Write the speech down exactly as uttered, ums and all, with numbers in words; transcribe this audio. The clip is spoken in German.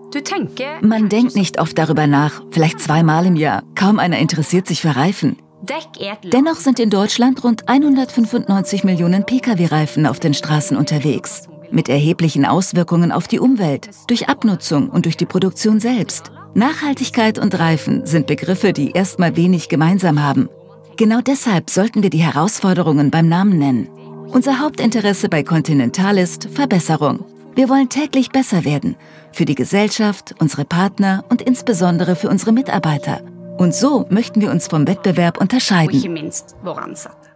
Man denkt nicht oft darüber nach, vielleicht zweimal im Jahr. Kaum einer interessiert sich für Reifen. Dennoch sind in Deutschland rund hundertfünfundneunzig Millionen Pkw-Reifen auf den Straßen unterwegs. Mit erheblichen Auswirkungen auf die Umwelt, durch Abnutzung und durch die Produktion selbst. Nachhaltigkeit und Reifen sind Begriffe, die erstmal wenig gemeinsam haben. Genau deshalb sollten wir die Herausforderungen beim Namen nennen. Unser Hauptinteresse bei Continental ist Verbesserung. Wir wollen täglich besser werden. Für die Gesellschaft, unsere Partner und insbesondere für unsere Mitarbeiter. Und so möchten wir uns vom Wettbewerb unterscheiden.